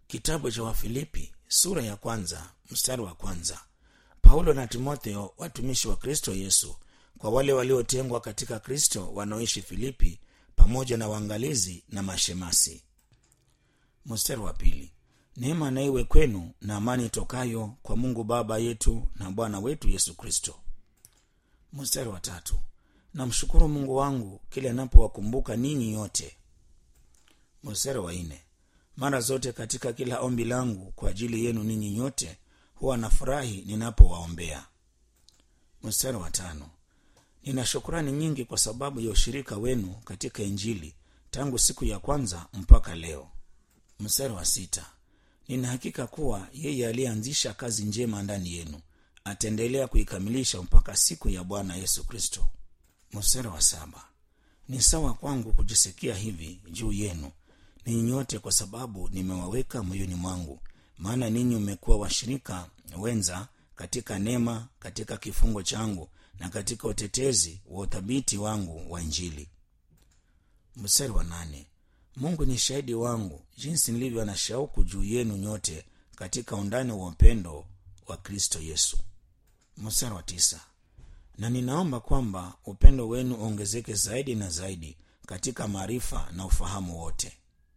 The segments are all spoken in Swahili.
Kitabu cha Wafilipi sura ya 1 mstari wa 1. Paulo na Timotheo, watumishi wa Kristo Yesu, kwa wale waliotengwa katika Kristo wanaoishi Filipi, pamoja na waangalizi na mashemasi. Mstari wa 2. Neema na iwe kwenu na amani tokayo kwa Mungu Baba yetu na Bwana wetu Yesu Kristo. Mstari wa 3. Namshukuru Mungu wangu kila ninapowakumbuka ninyi yote. Mstari wa 4. Mara zote katika kila ombi langu kwa ajili yenu ninyi nyote huwa nafurahi ninapowaombea. Mstari wa 5. Nina shukrani nyingi kwa sababu ya ushirika wenu katika Injili tangu siku ya kwanza mpaka leo. Mstari wa 6. Nina hakika kuwa yeye aliyeanzisha kazi njema ndani yenu ataendelea kuikamilisha mpaka siku ya Bwana Yesu Kristo. Mstari wa 7. Ni sawa kwangu kujisikia hivi juu yenu ninyi nyote kwa sababu nimewaweka moyoni mwangu, maana ninyi mmekuwa washirika wenza katika neema, katika kifungo changu na katika utetezi wa uthabiti wangu wa Injili. Mstari wa 8. Mungu ni shahidi wangu jinsi nilivyo na shauku juu yenu nyote katika undani wa upendo wa Kristo Yesu. Mstari wa 9. Na ninaomba kwamba upendo wenu ongezeke zaidi na zaidi katika maarifa na ufahamu wote.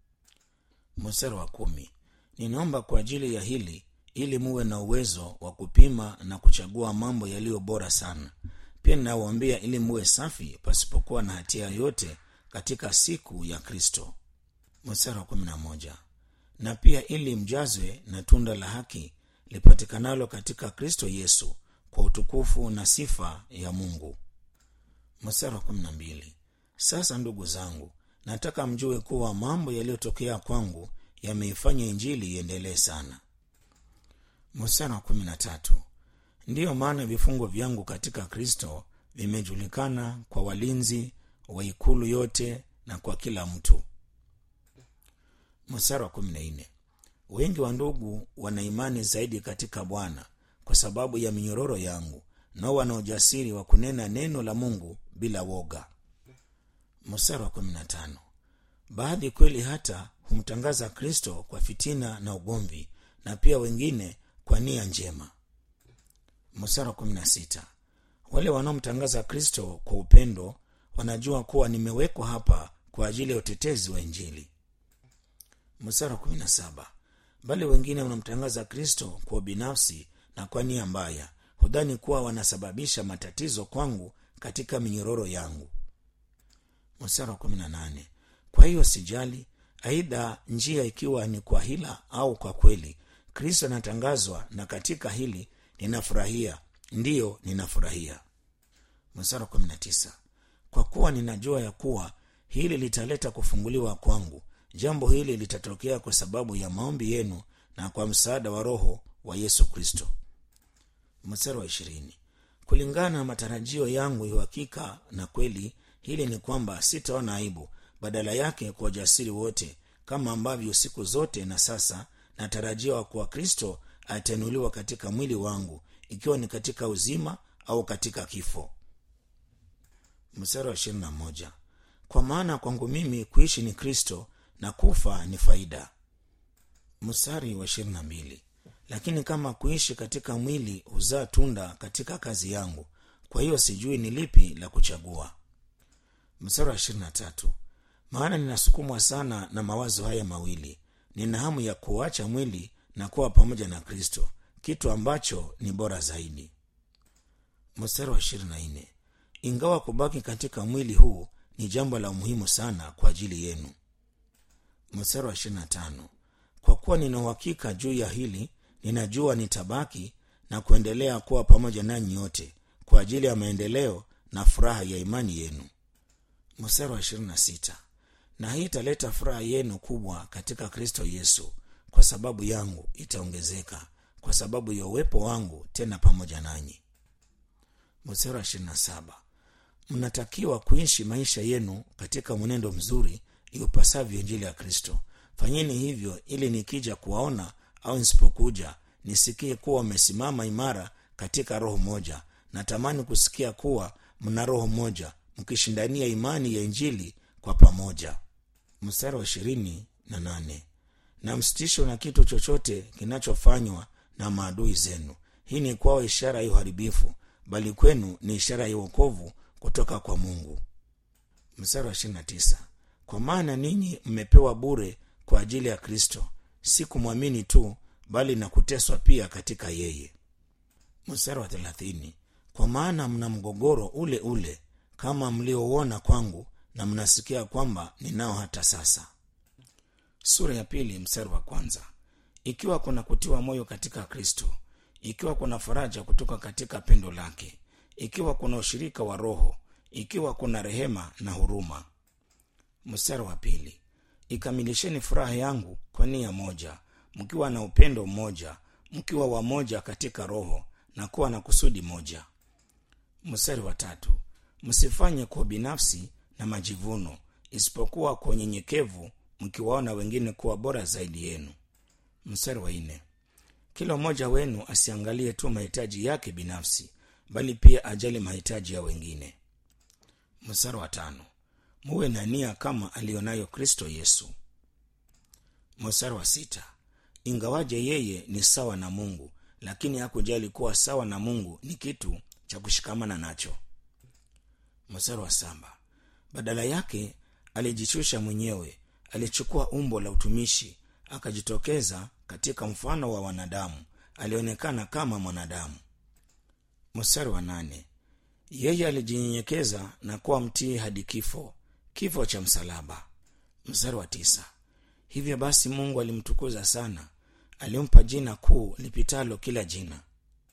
Mstari wa 10. Ninaomba kwa ajili ya hili ili muwe na uwezo wa kupima na kuchagua mambo yaliyo bora sana. Pia ninawaombea ili muwe safi pasipokuwa na hatia yote katika siku ya Kristo. Mstari wa 11. Na pia ili mjazwe na tunda la haki lipatikanalo katika Kristo Yesu kwa utukufu na sifa ya Mungu. Mstari wa 12. Sasa ndugu zangu, nataka mjue kuwa mambo yaliyotokea kwangu yameifanya Injili iendelee sana. Mstari wa 13. Ndiyo maana vifungo vyangu katika Kristo vimejulikana kwa walinzi wa ikulu yote na kwa kila mtu. Mstari wa 14. Wengi wa ndugu wana imani zaidi katika Bwana kwa sababu ya minyororo yangu, nao wana ujasiri wa kunena neno la Mungu bila woga. Mstari wa 15. Baadhi kweli hata humtangaza Kristo kwa fitina na ugomvi, na pia wengine kwa nia njema. Mstari wa 16. Wale wanaomtangaza Kristo kwa upendo wanajua kuwa nimewekwa hapa kwa ajili ya utetezi wa Injili. Mstari wa 17. Bali wengine wanamtangaza Kristo kwa binafsi na kwa nia mbaya, hudhani kuwa wanasababisha matatizo kwangu katika minyororo yangu. Mstari wa 18. Kwa hiyo sijali, aidha njia ikiwa ni kwa hila au kwa kweli, Kristo anatangazwa, na katika hili ninafurahia, ndiyo ninafurahia. Mstari wa 19. Kwa kuwa ninajua ya kuwa hili litaleta kufunguliwa kwangu. Jambo hili litatokea kwa sababu ya maombi yenu na kwa msaada wa Roho wa Yesu Kristo. Mstari wa 20. Kulingana na matarajio yangu ya hakika na kweli, hili ni kwamba sitaona aibu, badala yake kwa ujasiri wote, kama ambavyo siku zote na sasa natarajia kuwa Kristo atainuliwa katika mwili wangu, ikiwa ni katika uzima au katika kifo. Mstari wa 21. Kwa maana kwangu mimi kuishi ni Kristo na kufa ni faida. Mstari wa 22. Lakini kama kuishi katika mwili huzaa tunda katika kazi yangu, kwa hiyo sijui ni lipi la kuchagua. Mstari wa 23. Maana ninasukumwa sana na mawazo haya mawili. Nina hamu ya kuacha mwili na kuwa pamoja na Kristo, kitu ambacho ni bora zaidi. Mstari wa 24. Ingawa kubaki katika mwili huu ni jambo la muhimu sana kwa ajili yenu. Mstari wa 25. Kwa kuwa nina uhakika juu ya hili, ninajua nitabaki na kuendelea kuwa pamoja nanyi yote kwa ajili ya maendeleo na furaha ya imani yenu. Mstari wa 26. Na hii italeta furaha yenu kubwa katika Kristo Yesu, kwa sababu yangu itaongezeka kwa sababu ya uwepo wangu tena pamoja nanyi. Mstari wa 27. Mnatakiwa kuishi maisha yenu katika mwenendo mzuri iupasavyo Injili ya Kristo. Fanyeni hivyo ili nikija kuwaona au nisipokuja nisikie kuwa mmesimama imara katika roho moja. Natamani kusikia kuwa mna roho moja, mkishindania imani ya Injili kwa pamoja. Mstari wa 28. na msitishwe na kitu chochote kinachofanywa na maadui zenu. Hii ni kwao ishara ya uharibifu, bali kwenu ni ishara ya wokovu kutoka kwa Mungu. Mstari wa 29. Kwa maana ninyi mmepewa bure kwa ajili ya Kristo, si kumwamini tu, bali na kuteswa pia katika yeye. Mstari wa 30. Kwa maana mna mgogoro ule ule kama mliouona kwangu, na mnasikia kwamba ninao hata sasa. Sura ya 2 mstari wa 1. Ikiwa kuna kutiwa moyo katika Kristo, ikiwa kuna faraja kutoka katika pendo lake, ikiwa kuna ushirika wa Roho, ikiwa kuna rehema na huruma. Mstari wa 2. Ikamilisheni furaha yangu kwa nia moja, mkiwa na upendo mmoja, mkiwa wamoja katika roho, na kuwa na kusudi moja. Mstari wa 3. Msifanye kwa binafsi na majivuno, isipokuwa kwa unyenyekevu, mkiwaona wengine kuwa bora zaidi yenu. Mstari wa 4. Kila mmoja wenu asiangalie tu mahitaji yake binafsi, bali pia ajali mahitaji ya wengine. Mstari wa 5. Muwe na nia kama alionayo Kristo Yesu. Mstari wa 6. Ingawaje yeye ni sawa na Mungu, lakini hakujali kuwa sawa na Mungu ni kitu cha kushikamana nacho. Mstari wa 7. Badala yake alijishusha mwenyewe, alichukua umbo la utumishi, akajitokeza katika mfano wa wanadamu, alionekana kama mwanadamu. Mstari wa 8. Yeye alijinyenyekeza na kuwa mtii hadi kifo, kifo cha msalaba. Mstari wa 9. Hivyo basi Mungu alimtukuza sana, alimpa jina kuu lipitalo kila jina.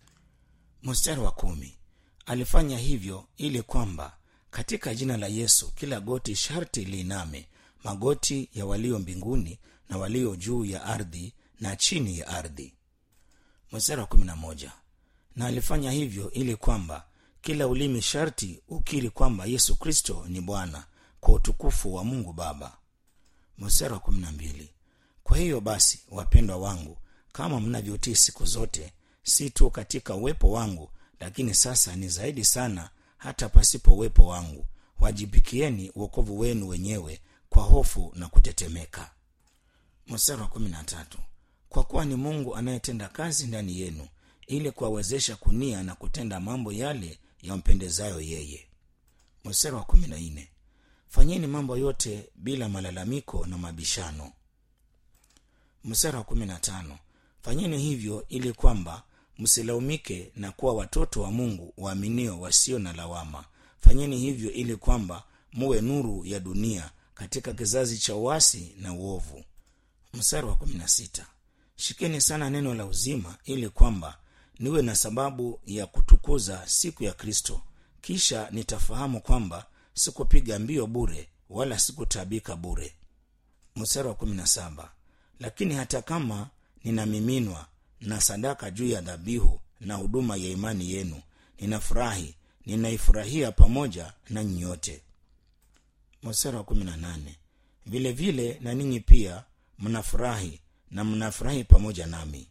Mstari wa 10. Alifanya hivyo ili kwamba katika jina la Yesu kila goti sharti liiname, magoti ya walio mbinguni na walio juu ya ardhi na chini ya ardhi. Mstari wa 11. Na alifanya hivyo ili kwamba kila ulimi sharti ukiri kwamba Yesu Kristo ni Bwana, kwa utukufu wa Mungu Baba. Mstari wa 12. Kwa hiyo basi, wapendwa wangu, kama mnavyotii siku zote, si tu katika uwepo wangu, lakini sasa ni zaidi sana hata pasipo uwepo wangu, wajibikieni wokovu wenu wenyewe kwa hofu na kutetemeka. Mstari wa 13. Kwa kuwa ni Mungu anayetenda kazi ndani yenu, ili kuwawezesha kunia na kutenda mambo yale yampendezayo yeye. Mstari wa 14. Fanyeni mambo yote bila malalamiko na mabishano. Mstari wa 15. Fanyeni hivyo ili kwamba msilaumike na kuwa watoto wa Mungu waaminio wasio na lawama. Fanyeni hivyo ili kwamba muwe nuru ya dunia katika kizazi cha uasi na uovu. Mstari wa 16. Shikeni sana neno la uzima, ili kwamba niwe na sababu ya kutukuza siku ya Kristo. Kisha nitafahamu kwamba sikupiga mbio bure, wala sikutabika bure. Mstari wa 17. Lakini hata kama ninamiminwa na sadaka juu ya dhabihu na huduma ya imani yenu, ninafurahi, ninaifurahia pamoja na nyote. Mstari wa 18. Vile vile na ninyi pia mnafurahi, na mnafurahi pamoja nami.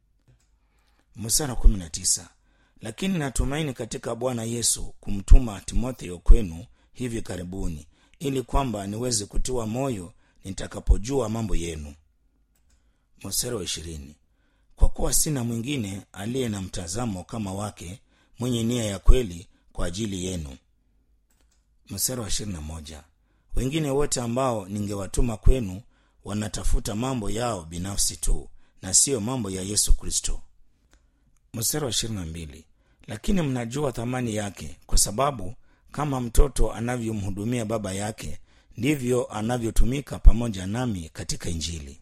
Mstari wa 19. Lakini natumaini katika Bwana Yesu kumtuma Timotheo kwenu hivi karibuni, ili kwamba niweze kutiwa moyo nitakapojua mambo yenu. Mstari wa 20. Kwa kuwa sina mwingine aliye na mtazamo kama wake, mwenye nia ya kweli kwa ajili yenu. Mstari wa 21. Wengine wote ambao ningewatuma kwenu wanatafuta mambo yao binafsi tu, na sio mambo ya Yesu Kristo. Mstari wa 22. Lakini mnajua thamani yake, kwa sababu kama mtoto anavyomhudumia baba yake, ndivyo anavyotumika pamoja nami katika Injili.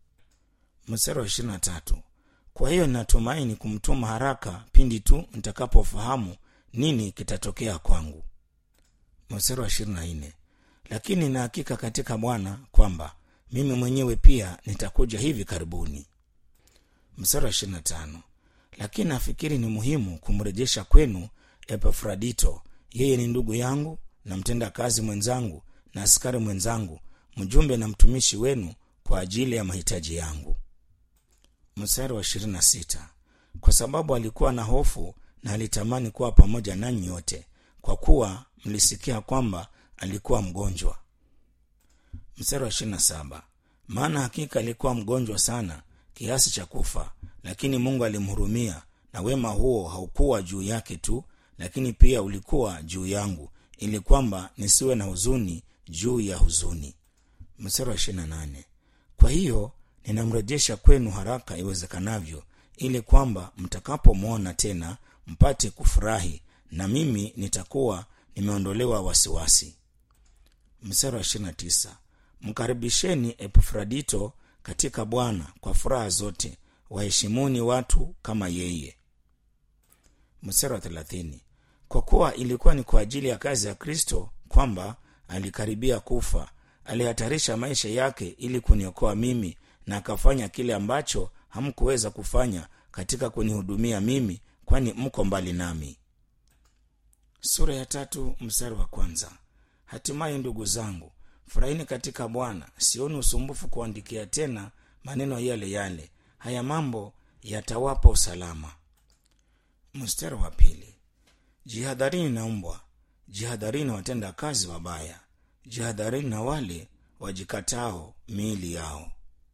Mstari wa 23. Kwa hiyo ninatumaini kumtuma haraka pindi tu nitakapofahamu nini kitatokea kwangu. Mstari wa 24. Lakini na hakika katika Bwana kwamba mimi mwenyewe pia nitakuja hivi karibuni. Mstari wa 25. Lakini nafikiri ni muhimu kumrejesha kwenu Epafrodito. Yeye ni ndugu yangu na mtenda kazi mwenzangu na askari mwenzangu, mjumbe na mtumishi wenu kwa ajili ya mahitaji yangu. Mstari wa 26. Kwa sababu alikuwa na hofu na alitamani kuwa pamoja nanyi yote, kwa kuwa mlisikia kwamba alikuwa mgonjwa. Mstari wa 27. maana hakika alikuwa mgonjwa sana kiasi cha kufa, lakini Mungu alimhurumia, na wema huo haukuwa juu yake tu, lakini pia ulikuwa juu yangu, ili kwamba nisiwe na huzuni juu ya huzuni. Mstari wa 28. Kwa hiyo ninamrejesha kwenu haraka iwezekanavyo, ili kwamba mtakapomwona tena mpate kufurahi, na mimi nitakuwa nimeondolewa wasiwasi. Mstari wa 29. Mkaribisheni Epafrodito katika Bwana kwa furaha zote, waheshimuni watu kama yeye. Mstari wa 30. Kwa kuwa ilikuwa ni kwa ajili ya kazi ya Kristo kwamba alikaribia kufa, alihatarisha maisha yake ili kuniokoa mimi, na akafanya kile ambacho hamkuweza kufanya katika kunihudumia mimi, kwani mko mbali nami. Sura ya 3 mstari wa 1. Hatimaye ndugu zangu, furahini katika Bwana. Sioni usumbufu kuandikia tena maneno yale yale. Haya mambo yatawapa usalama. Mstari wa 2. Jihadharini na mbwa, jihadharini watenda kazi wabaya, jihadharini na wale wajikatao miili yao.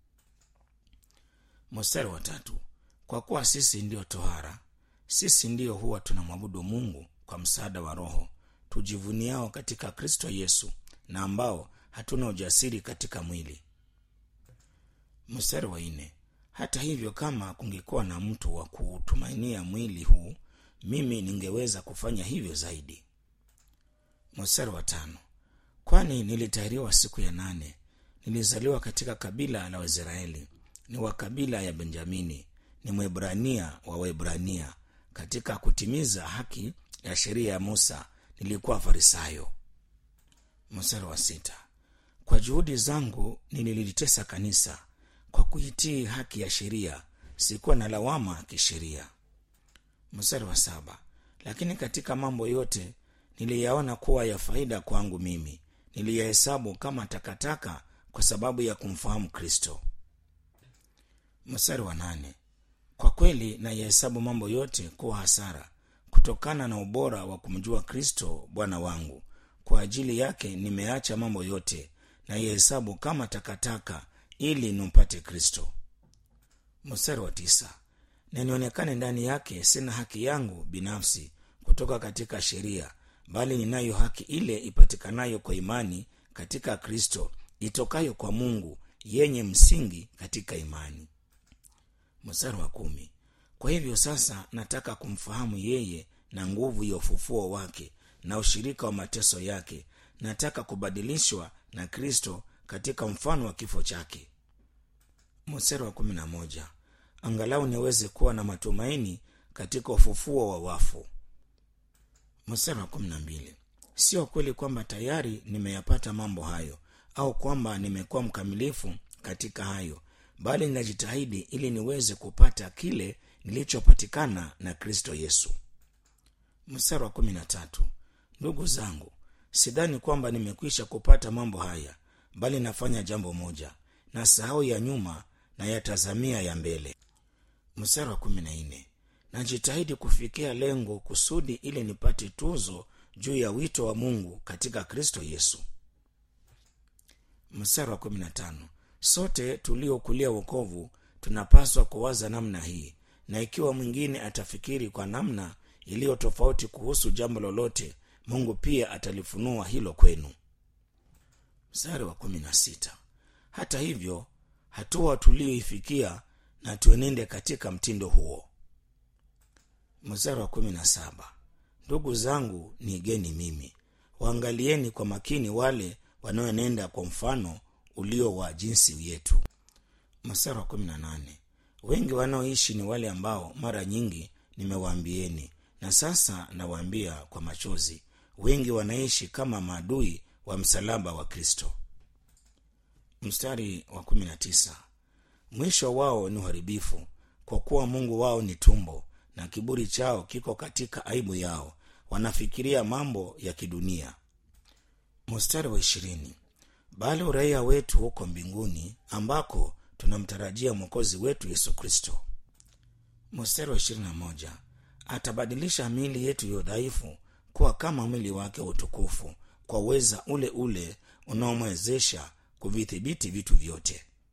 Mstari wa 3. Kwa kuwa sisi ndio tohara, sisi ndio huwa tunamwabudu Mungu kwa msaada wa Roho, tujivuniao katika Kristo Yesu, na ambao hatuna ujasiri katika mwili. Mstari wa 4. Hata hivyo, kama kungekuwa na mtu wa kutumainia mwili huu, mimi ningeweza kufanya hivyo zaidi. Mstari wa 5. Kwani nilitahiriwa siku ya 8, nilizaliwa katika kabila la Waisraeli, ni wa kabila ya Benjamini, ni Mwebrania wa Waebrania. Katika kutimiza haki ya sheria ya Musa nilikuwa Farisayo. Mstari wa 6. Kwa juhudi zangu nililitesa kanisa, kwa kuitii haki ya sheria sikuwa na lawama kisheria. Mstari wa 7. Lakini katika mambo yote niliyaona kuwa ya faida kwangu mimi, niliyahesabu kama takataka kwa sababu ya kumfahamu Kristo. Mstari wa 8. Kwa kweli nayahesabu mambo yote kuwa hasara kutokana na ubora wa kumjua Kristo Bwana wangu. Kwa ajili yake nimeacha mambo yote, nayahesabu kama takataka ili nimpate Kristo. Mstari wa 9. Na nionekane ndani yake sina haki yangu binafsi kutoka katika sheria, bali ninayo haki ile ipatikanayo kwa imani katika Kristo, itokayo kwa Mungu, yenye msingi katika imani. Mstari wa 10. Kwa hivyo sasa nataka kumfahamu yeye na nguvu ya ufufuo wake na ushirika wa mateso yake. Nataka kubadilishwa na Kristo katika mfano wa kifo chake. Mstari wa 11. Angalau niweze kuwa na matumaini katika ufufuo wa wafu. Mstari wa 12. Sio kweli kwamba tayari nimeyapata mambo hayo, au kwamba nimekuwa mkamilifu katika hayo, bali ninajitahidi ili niweze kupata kile nilichopatikana na Kristo Yesu. Mstari wa 13. Ndugu zangu, sidhani kwamba nimekwisha kupata mambo haya, bali nafanya jambo moja, na sahau ya nyuma na yatazamia ya mbele. Mstari wa 14. Najitahidi kufikia lengo kusudi ili nipate tuzo juu ya wito wa Mungu katika Kristo Yesu. Mstari wa 15. Sote tuliokulia wokovu tunapaswa kuwaza namna hii, na ikiwa mwingine atafikiri kwa namna iliyo tofauti kuhusu jambo lolote, Mungu pia atalifunua hilo kwenu. Mstari wa 16. Hata hivyo, hatua tulioifikia na tuenende katika mtindo huo. Mstari wa 17. Ndugu zangu, niigeni mimi, waangalieni kwa makini wale wanaoenenda kwa mfano ulio wa jinsi yetu. Mstari wa 18. Wengi wanaoishi ni wale ambao mara nyingi nimewaambieni, na sasa nawaambia kwa machozi. Wengi wanaishi kama maadui wa msalaba wa Kristo. Mstari wa 19. Mwisho wao ni uharibifu, kwa kuwa Mungu wao ni tumbo, na kiburi chao kiko katika aibu yao. Wanafikiria mambo ya kidunia. Mstari wa 20. Bali uraia wetu huko mbinguni, ambako tunamtarajia Mwokozi wetu Yesu Kristo. Mstari wa 21. Atabadilisha miili yetu ya udhaifu kuwa kama mwili wake wa utukufu, kwa uweza ule ule unaomwezesha kuvithibiti vitu vyote.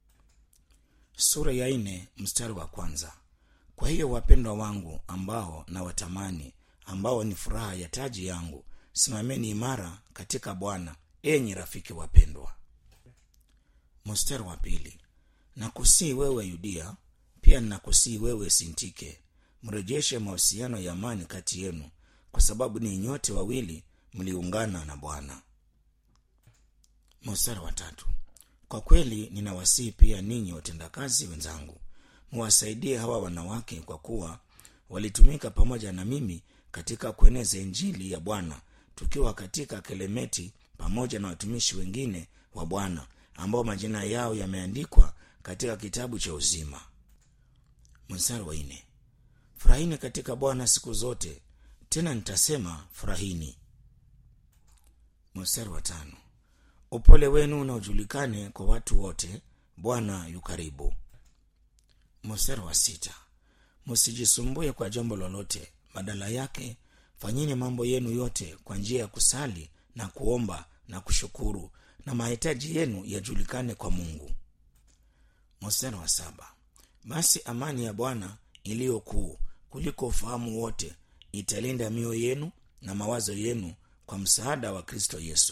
Sura ya 4 mstari wa 1. Kwa hiyo wapendwa wangu, ambao na watamani, ambao ni furaha ya taji yangu, simameni imara katika Bwana, enyi rafiki wapendwa. Mstari wa 2. Nakusii wewe Yudia, pia nakusii wewe Sintike, mrejeshe mahusiano ya amani kati yenu, kwa sababu ni nyote wawili mliungana na Bwana. Mstari wa 3. Kwa kweli ninawasihi pia ninyi watendakazi wenzangu, muwasaidie hawa wanawake, kwa kuwa walitumika pamoja na mimi katika kueneza injili ya Bwana, tukiwa katika Kelemeti pamoja na watumishi wengine wa Bwana ambao majina yao yameandikwa katika kitabu cha uzima. Mstari wa 4. Furahini katika Bwana siku zote, tena nitasema furahini. Mstari wa 5. Upole wenu na ujulikane kwa watu wote, Bwana yu karibu. Mstari wa 6. Msijisumbue kwa jambo lolote, badala yake fanyeni mambo yenu yote kwa njia ya kusali na kuomba na kushukuru, na mahitaji yenu yajulikane kwa Mungu. Mstari wa 7. Basi amani ya Bwana iliyo kuu kuliko ufahamu wote italinda mioyo yenu na mawazo yenu kwa msaada wa Kristo Yesu.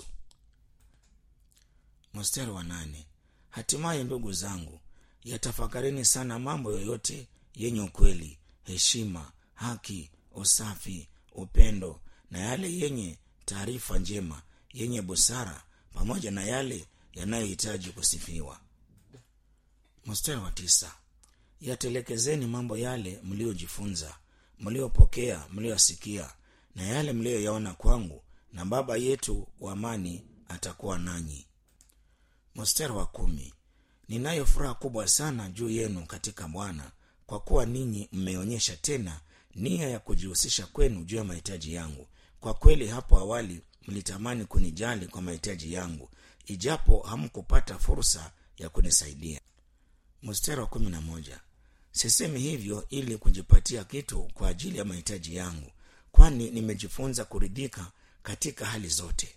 Mstari wa 8. Hatimaye ndugu zangu, yatafakarini sana mambo yoyote yenye ukweli, heshima, haki, usafi, upendo, na yale yenye taarifa njema, yenye busara, pamoja na yale yanayohitaji kusifiwa. Mstari wa 9. Yatelekezeni mambo yale mliojifunza, mliopokea, mliosikia, na yale mlioyaona kwangu, na Baba yetu wa amani atakuwa nanyi. Mstari wa 10. Ninayo furaha kubwa sana juu yenu katika Bwana, kwa kuwa ninyi mmeonyesha tena nia ya kujihusisha kwenu juu ya mahitaji yangu. Kwa kweli hapo awali mlitamani kunijali kwa mahitaji yangu, ijapo hamkupata fursa ya kunisaidia. Mstari wa 11. Sisemi hivyo ili kujipatia kitu kwa ajili ya mahitaji yangu, kwani nimejifunza kuridhika katika hali zote.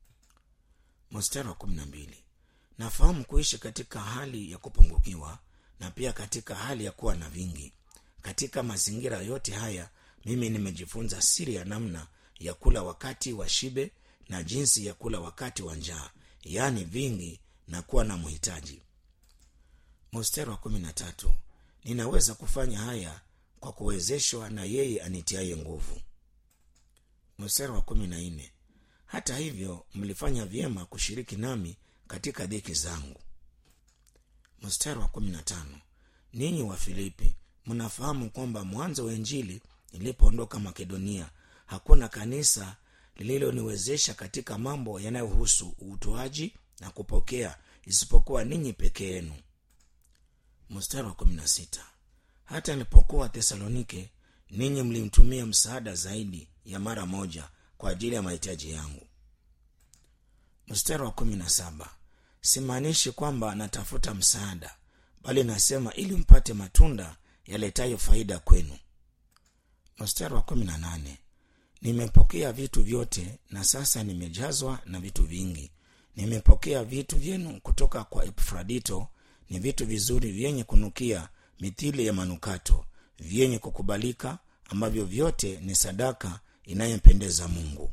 Mstari wa 12. Nafahamu kuishi katika hali ya kupungukiwa na pia katika hali ya kuwa na vingi. Katika mazingira yote haya mimi nimejifunza siri ya namna ya kula wakati wa shibe na jinsi ya kula wakati wa njaa, yaani vingi na kuwa na mhitaji. Mstari wa 13. Ninaweza kufanya haya kwa kuwezeshwa na yeye anitiaye nguvu. Mstari wa 14. Hata hivyo mlifanya vyema kushiriki nami katika dhiki zangu. Mstari wa 15. Ninyi wa Filipi, mnafahamu kwamba mwanzo wa Injili nilipoondoka Makedonia, hakuna kanisa lililoniwezesha katika mambo yanayohusu utoaji na kupokea isipokuwa ninyi peke yenu. Mstari wa 16. Hata nilipokuwa Thesalonike, ninyi mlimtumia msaada zaidi ya mara moja kwa ajili ya mahitaji yangu. Mstari wa 17. Simaanishi kwamba natafuta msaada, bali nasema ili mpate matunda yaletayo faida kwenu. Mstari wa 18. Nimepokea vitu vyote na sasa nimejazwa na vitu vingi. Nimepokea vitu vyenu kutoka kwa Epafrodito, ni vitu vizuri vyenye kunukia mithili ya manukato, vyenye kukubalika, ambavyo vyote ni sadaka inayompendeza Mungu.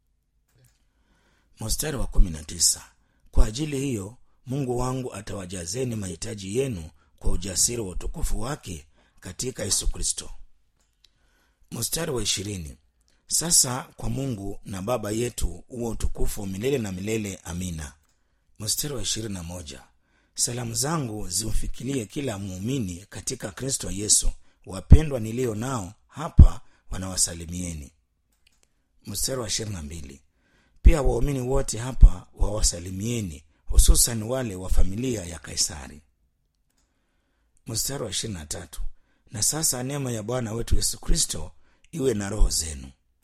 Mstari wa 19. Kwa ajili hiyo Mungu wangu atawajazeni mahitaji yenu kwa ujasiri wa utukufu wake katika Yesu Kristo. Mstari wa 20. Sasa kwa Mungu na Baba yetu uwe utukufu milele na milele. Amina. Mstari wa 21. Salamu zangu zimfikirie kila muumini katika Kristo Yesu. Wapendwa nilio nao hapa wanawasalimieni. Mstari wa 22. Pia waumini wote hapa wawasalimieni, hususan wale wa familia ya Kaisari. Mstari wa 23. Na sasa neema ya Bwana wetu Yesu Kristo iwe na roho zenu.